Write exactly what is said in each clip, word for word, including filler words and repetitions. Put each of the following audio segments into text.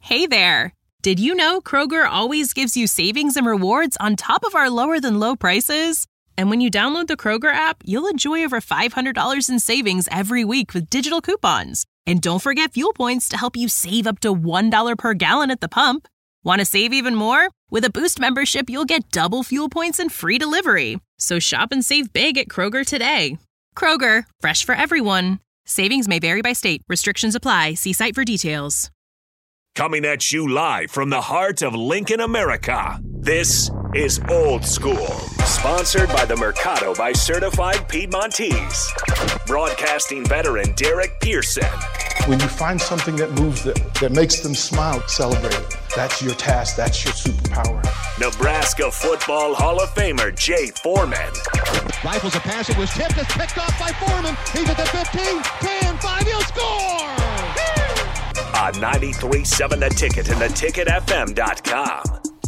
Hey there! Did you know Kroger always gives you savings and rewards on top of our lower-than-low prices? And when you download the Kroger app, you'll enjoy over five hundred dollars in savings every week with digital coupons. And don't forget fuel points to help you save up to one dollar per gallon at the pump. Want to save even more? With a Boost membership, you'll get double fuel points and free delivery. So shop and save big at Kroger today. Kroger, fresh for everyone. Savings may vary by state. Restrictions apply. See site for details. Coming at you live from the heart of Lincoln, America. This is Old School, sponsored by the Mercado by Certified Piedmontese. Broadcasting veteran Derek Pearson. When you find something that moves them, that makes them smile, celebrate it. That's your task. That's your superpower. Nebraska Football Hall of Famer Jay Foreman. Rifles a pass. It was tipped. It's picked off by Foreman. He's at the fifteen, ten, five. He'll score! On ninety-three point seven The Ticket and the ticket f m dot com.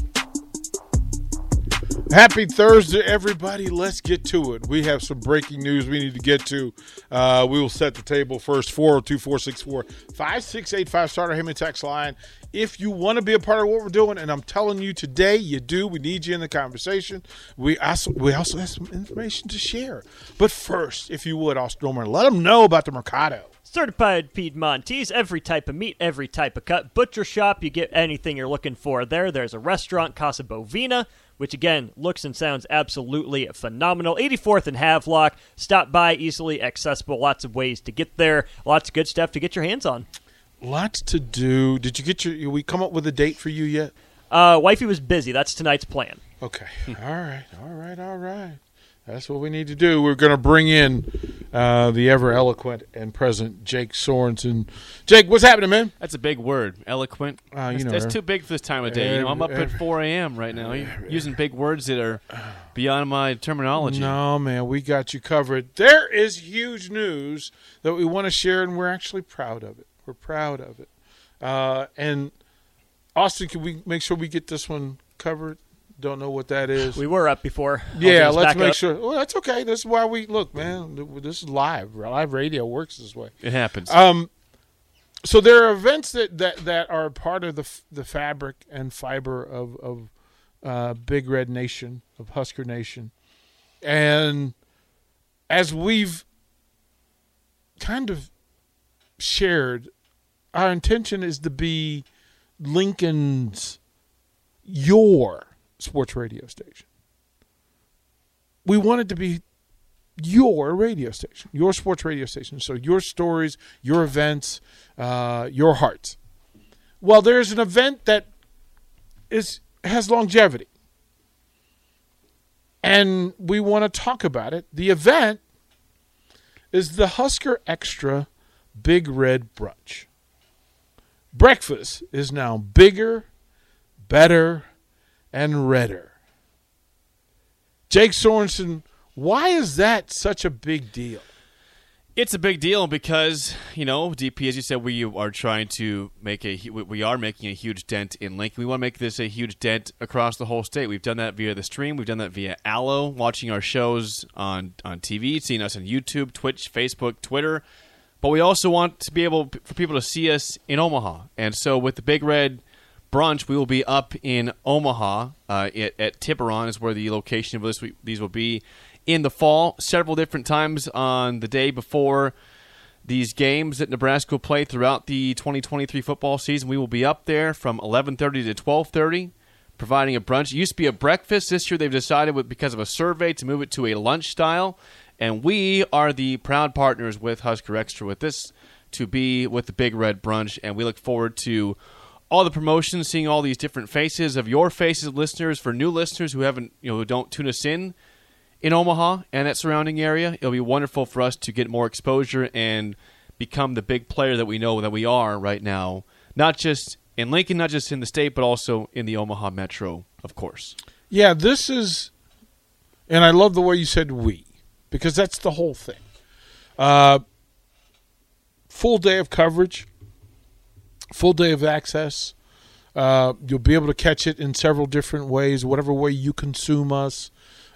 Happy Thursday, everybody. Let's get to it. We have some breaking news we need to get to. Uh, we will set the table first. four oh two, four six four, five six eight five. Start our Heyman text line. If you want to be a part of what we're doing, and I'm telling you today, you do. We need you in the conversation. We also, we also have some information to share. But first, if you would, Ostromer, let them know about the Mercado. Certified Piedmontese, every type of meat, every type of cut. Butcher shop, you get anything you're looking for there. There's a restaurant, Casa Bovina, which, again, looks and sounds absolutely phenomenal. eighty-fourth and Havelock. Stop by, easily accessible, lots of ways to get there. Lots of good stuff to get your hands on. Lots to do. Did you get your – we come up with a date for you yet? Uh, wifey was busy. That's tonight's plan. Okay. All right. All right. All right. That's what we need to do. We're going to bring in uh, the ever-eloquent and present Jake Sorensen. Jake, what's happening, man? That's a big word, eloquent. Uh, you that's, know, that's too big for this time of day. You know, I'm up at four a.m. right now using big words that are beyond my terminology. No, man, we got you covered. There is huge news that we want to share, and we're actually proud of it. We're proud of it. Uh, and, Austin, can we make sure we get this one covered? Don't know what that is. We were up before. I'll yeah, let's make up. sure. Well, that's okay. This is why we look, man. This is live. Live radio works this way. It happens. Um, so there are events that, that, that are part of the the fabric and fiber of of uh, Big Red Nation, of Husker Nation, and as we've kind of shared, our intention is to be Lincoln's your sports radio station. We want it to be your radio station, your sports radio station. So your stories, your events, uh, your hearts. Well, there's an event that is has longevity, and we want to talk about it. The event is the Husker Extra Big Red Brunch. Breakfast is now bigger, better, and redder. Jake Sorensen, why is that such a big deal? It's a big deal because, you know, D P, as you said, we are trying to make a, we are making a huge dent in Lincoln. We want to make this a huge dent across the whole state. We've done that via the stream. We've done that via Allo, watching our shows on, on T V, seeing us on YouTube, Twitch, Facebook, Twitter. But we also want to be able for people to see us in Omaha. And so with the Big Red Brunch, we will be up in Omaha uh, at, at Tiburon is where the location of this these will be in the fall. Several different times on the day before these games that Nebraska will play throughout the twenty twenty-three football season. We will be up there from eleven thirty to twelve thirty, providing a brunch. It used to be a breakfast. This year they've decided, with, because of a survey, to move it to a lunch style. And we are the proud partners with Husker Extra with this to be with the Big Red Brunch. And we look forward to all the promotions, seeing all these different faces of your faces, listeners. For new listeners who haven't, you know, who don't tune us in in Omaha and that surrounding area, it'll be wonderful for us to get more exposure and become the big player that we know that we are right now, not just in Lincoln, not just in the state, but also in the Omaha metro, of course. Yeah, this is, and I love the way you said we, because that's the whole thing. Uh, full day of coverage. Full day of access. Uh, you'll be able to catch it in several different ways, whatever way you consume us.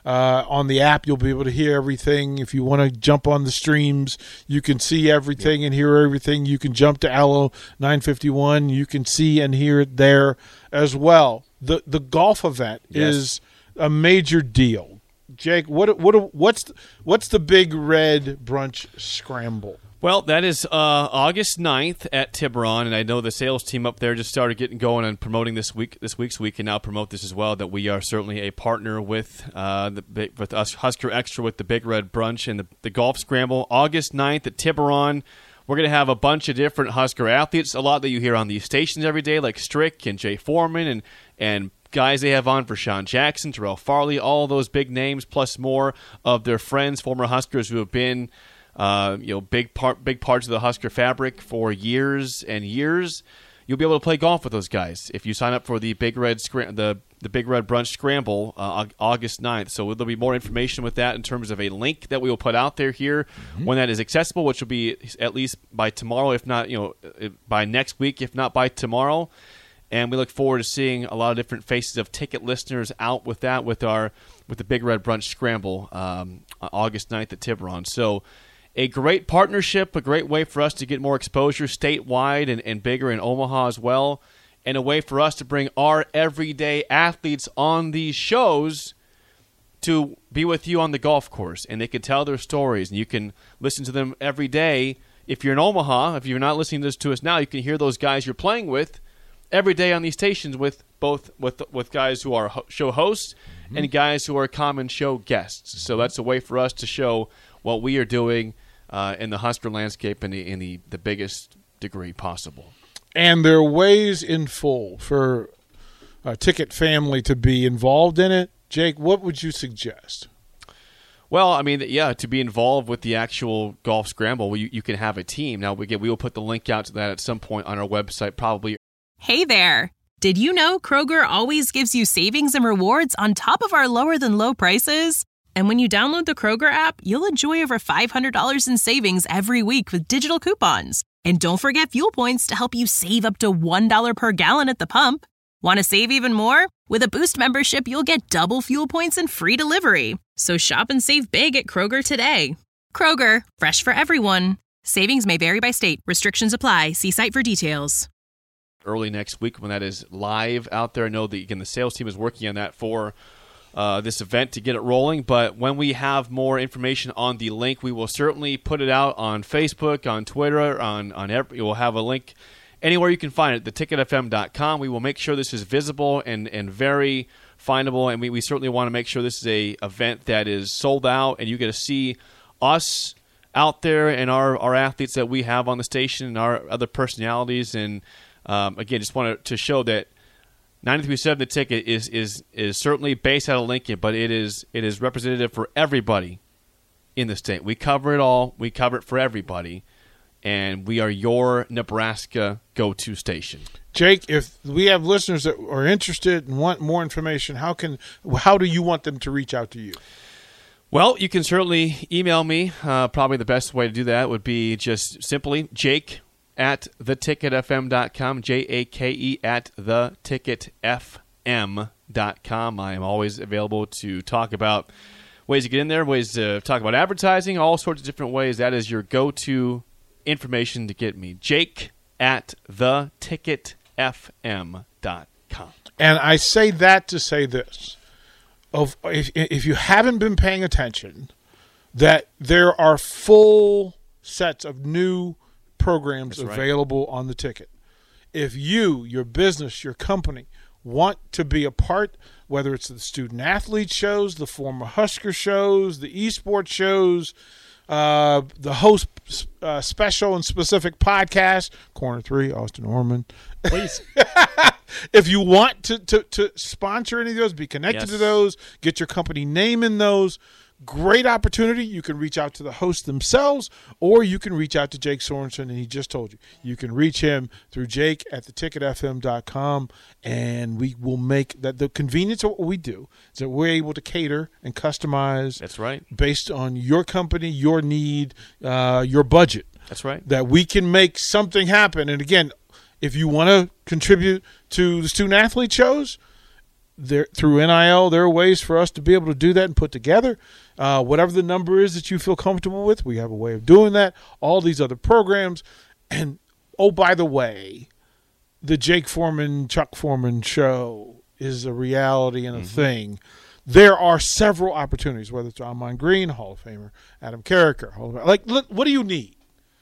Uh, on the app, you'll be able to hear everything. If you want to jump on the streams, you can see everything yep. and hear everything. You can jump to Allo nine fifty-one. You can see and hear it there as well. The the golf event yes. is a major deal. Jake, what what what's what's the Big Red Brunch Scramble? Well, that is uh, August ninth at Tiburon, and I know the sales team up there just started getting going and promoting this week. This week's week, and now promote this as well. That we are certainly a partner with uh, the with us Husker Extra with the Big Red Brunch and the, the Golf Scramble. August ninth at Tiburon. We're going to have a bunch of different Husker athletes, a lot that you hear on these stations every day, like Strick and Jay Foreman and and guys they have on for Sean Jackson, Terrell Farley, all those big names, plus more of their friends, former Huskers who have been. Uh, you know, big part, big parts of the Husker fabric for years and years. You'll be able to play golf with those guys if you sign up for the Big Red Scram- the the Big Red Brunch Scramble uh, August ninth. So there'll be more information with that in terms of a link that we will put out there here mm-hmm. when that is accessible, which will be at least by tomorrow, if not you know by next week, if not by tomorrow. And we look forward to seeing a lot of different faces of ticket listeners out with that with our with the Big Red Brunch Scramble um, August ninth at Tiburon. So. A great partnership, a great way for us to get more exposure statewide and, and bigger in Omaha as well, and a way for us to bring our everyday athletes on these shows to be with you on the golf course. And they can tell their stories, and you can listen to them every day. If you're in Omaha, if you're not listening to, this, to us now, you can hear those guys you're playing with every day on these stations with both with with guys who are ho- show hosts mm-hmm. and guys who are common show guests. So that's a way for us to show what we are doing Uh, in the Husker landscape in the in the, the biggest degree possible. And there are ways in full for a ticket family to be involved in it. Jake, what would you suggest? Well, I mean, yeah, to be involved with the actual golf scramble, you, you can have a team. Now, again, we will put the link out to that at some point on our website, probably. Hey there. Did you know Kroger always gives you savings and rewards on top of our lower than low prices? And when you download the Kroger app, you'll enjoy over five hundred dollars in savings every week with digital coupons. And don't forget fuel points to help you save up to one dollar per gallon at the pump. Want to save even more? With a Boost membership, you'll get double fuel points and free delivery. So shop and save big at Kroger today. Kroger, fresh for everyone. Savings may vary by state. Restrictions apply. See site for details. Early next week when that is live out there, I know that again, the sales team is working on that for Uh, this event to get it rolling, but when we have more information on the link, we will certainly put it out on Facebook, on Twitter, on on every, we'll have a link anywhere you can find it, the ticket f m dot com. We will make sure this is visible and, and very findable, and we, we certainly want to make sure this is a event that is sold out, and you get to see us out there and our, our athletes that we have on the station and our other personalities, and um, again, just wanted to show that ninety-three point seven The Ticket is is is certainly based out of Lincoln, but it is it is representative for everybody in the state. We cover it all. We cover it for everybody, and we are your Nebraska go-to station. Jake, if we have listeners that are interested and want more information, how can how do you want them to reach out to you? Well, you can certainly email me. Uh, probably the best way to do that would be just simply Jake at the ticket f m dot com, J A K E at the ticket f m dot com. I am always available to talk about ways to get in there, ways to talk about advertising, all sorts of different ways. That is your go-to information to get me. Jake at the ticket f m dot com. And I say that to say this. Of if, if you haven't been paying attention, that there are full sets of new programs That's available right. on the ticket. If you, your business, your company want to be a part, whether it's the student athlete shows, the former Husker shows, the esports shows, uh, the host uh, special and specific podcast, Corner Three, Austin Orman. Please. If you want to, to, to sponsor any of those, be connected yes. to those, get your company name in those, great opportunity. You can reach out to the hosts themselves, or you can reach out to Jake Sorensen, and he just told you. You can reach him through Jake at the ticket f m dot com, and we will make that the convenience of what we do is that we're able to cater and customize. That's right. Based on your company, your need, uh, your budget. That's right. That we can make something happen. And again, if you want to contribute to the student athlete shows, there through N I L, there are ways for us to be able to do that and put together uh, whatever the number is that you feel comfortable with. We have a way of doing that. All these other programs. And, oh, by the way, the Jake Foreman, Chuck Foreman show is a reality and a mm-hmm. thing. There are several opportunities, whether it's Ahman Green, Hall of Famer, Adam Carricker, Hall of Famer. Like, look, what do you need?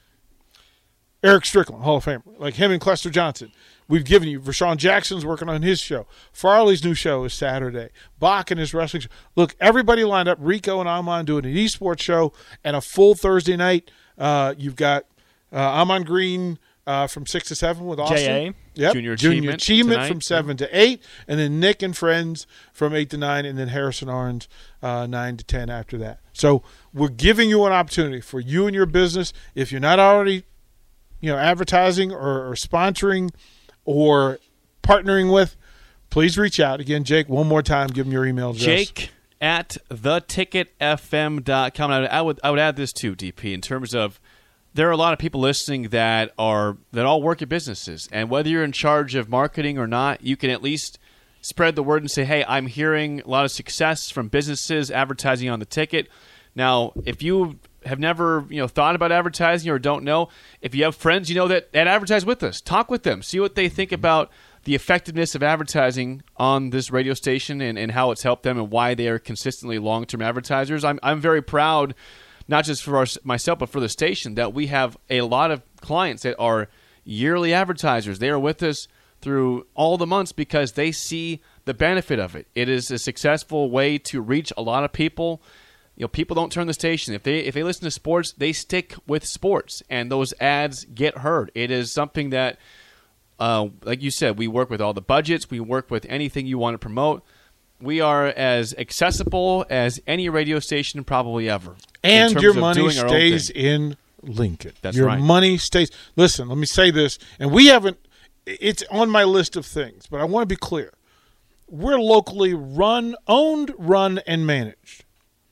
Eric Strickland, Hall of Famer, like him and Clester Johnson. We've given you. Rashawn Jackson's working on his show. Farley's new show is Saturday. Bach and his wrestling show. Look, everybody lined up. Rico and Ahman doing an esports show and a full Thursday night. Uh, you've got uh, Ahman Green uh, from six to seven with Austin. J A. Yep. Junior Junior Achievement, Achievement from seven to eight. And then Nick and Friends from eight to nine. And then Harrison Orange uh, nine to ten after that. So we're giving you an opportunity for you and your business. If you're not already you know, advertising or, or sponsoring or partnering with, please reach out. Again, Jake, one more time, give them your email address. Jake at the ticket f m dot com. I would I would add this too, D P, in terms of there are a lot of people listening that are that all work at businesses, and whether you're in charge of marketing or not, you can at least spread the word and say, hey, I'm hearing a lot of success from businesses advertising on the ticket. Now, if you have never you know thought about advertising or don't know, if you have friends you know that, that advertise with us, talk with them, see what they think about the effectiveness of advertising on this radio station and, and how it's helped them and why they are consistently long-term advertisers. I'm I'm very proud, not just for our, myself, but for the station, that we have a lot of clients that are yearly advertisers. They are with us through all the months because they see the benefit of it. It is a successful way to reach a lot of people. You know, people don't turn the station. If they if they listen to sports, they stick with sports, and those ads get heard. It is something that, uh, like you said, we work with all the budgets. We work with anything you want to promote. We are as accessible as any radio station probably ever. And your money stays in Lincoln. That's your right. Your money stays. Listen, let me say this, and we haven't. It's on my list of things, but I want to be clear. We're locally run, owned, run, and managed.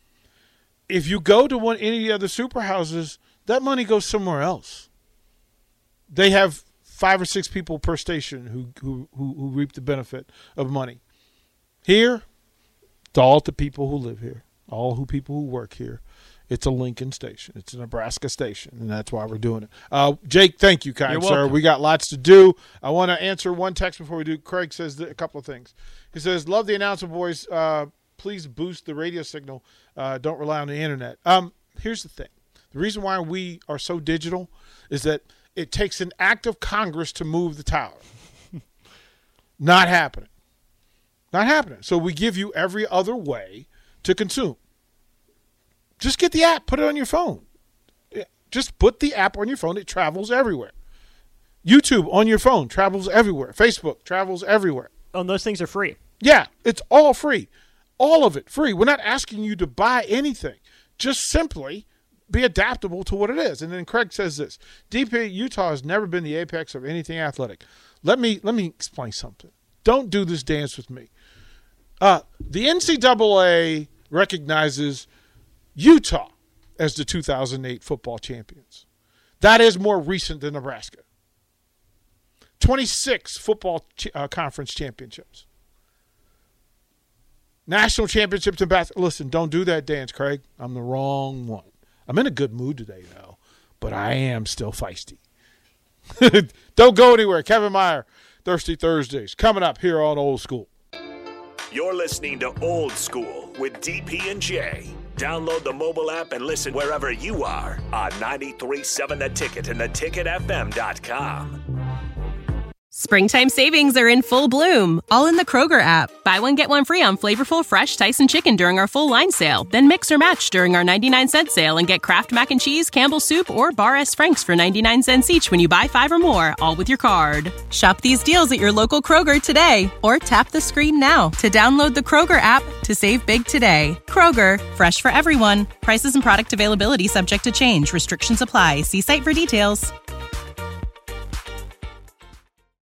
If you go to one any of the other super houses, that money goes somewhere else. They have five or six people per station who who who, who reap the benefit of money. Here, it's all the people who live here, all who people who work here. It's a Lincoln station. It's a Nebraska station, and that's why we're doing it. Uh, Jake, thank you, kind You're sir. welcome. We got lots to do. I want to answer one text before we do. Craig says a couple of things. He says, love the announcer boys. Uh, please boost the radio signal. Uh, don't rely on the internet. Um, here's the thing. The reason why we are so digital is that it takes an act of Congress to move the tower. Not happening. Not happening. So we give you every other way to consume. Just get the app. Put it on your phone. Just put the app on your phone. It travels everywhere. YouTube on your phone travels everywhere. Facebook travels everywhere. Oh, and those things are free. Yeah, it's all free. All of it free. We're not asking you to buy anything. Just simply be adaptable to what it is. And then Craig says this. D P, Utah has never been the apex of anything athletic. Let me let me explain something. Don't do this dance with me. Uh, the N C double A recognizes Utah as the two thousand eight football champions. That is more recent than Nebraska. twenty-six football ch- uh, conference championships. National championships in basketball. Listen, don't do that dance, Craig. I'm the wrong one. I'm in a good mood today, though, but I am still feisty. Don't go anywhere. Kevin Meyer, Thirsty Thursdays, coming up here on Old School. You're listening to Old School with D P and J. Download the mobile app and listen wherever you are on ninety-three point seven The Ticket and the ticket f m dot com. Springtime savings are in full bloom, all in the Kroger app. Buy one, get one free on flavorful, fresh Tyson chicken during our full line sale. Then mix or match during our ninety-nine cent sale and get Kraft Mac and Cheese, Campbell's Soup, or Bar S. Frank's for ninety-nine cents each when you buy five or more, all with your card. Shop these deals at your local Kroger today, or tap the screen now to download the Kroger app to save big today. Kroger, fresh for everyone. Prices and product availability subject to change. Restrictions apply. See site for details.